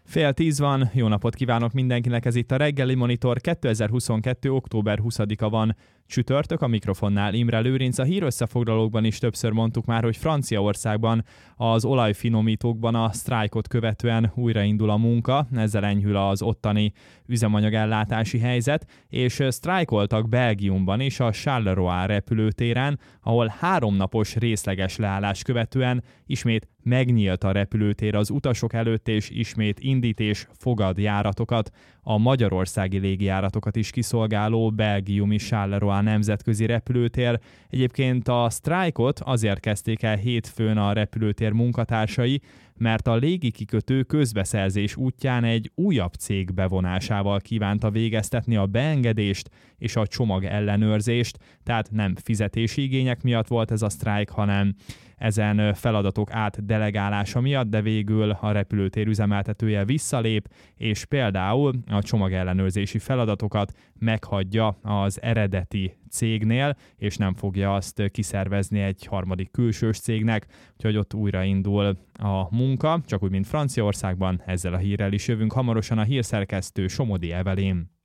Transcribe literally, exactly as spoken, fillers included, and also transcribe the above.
Fél tíz van, jó napot kívánok mindenkinek, ez itt a Reggeli Monitor, kétezer-huszonkettő. október huszadika van, csütörtök, a mikrofonnál Imre Lőrinc. A hírösszefoglalókban is többször mondtuk már, hogy Franciaországban az olajfinomítókban a sztrájkot követően újraindul a munka, ezzel enyhül az ottani üzemanyagellátási helyzet, és sztrájkoltak Belgiumban is a Charleroi repülőtéren, ahol háromnapos részleges leállás követően ismét megnyílt a repülőtér az utasok előtt, és ismét indít és fogad járatokat. A magyarországi légijáratokat is kiszolgáló belgiumi Charleroi nemzetközi repülőtér. Egyébként a sztrájkot azért kezdték el hétfőn a repülőtér munkatársai, mert a légikikötő közbeszerzés útján egy újabb cég bevonásával kívánta végeztetni a beengedést és a csomag ellenőrzést, tehát nem fizetési igények miatt volt ez a sztrájk, hanem ezen feladatok átdelegálása miatt, de végül a repülőtér üzemeltetője visszalép, és például a csomagellenőrzési feladatokat meghagyja az eredeti cégnél, és nem fogja azt kiszervezni egy harmadik külsős cégnek, úgyhogy ott újraindul a munka, csak úgy, mint Franciaországban. Ezzel a hírrel is jövünk hamarosan, a hírszerkesztő Somodi Evelyn.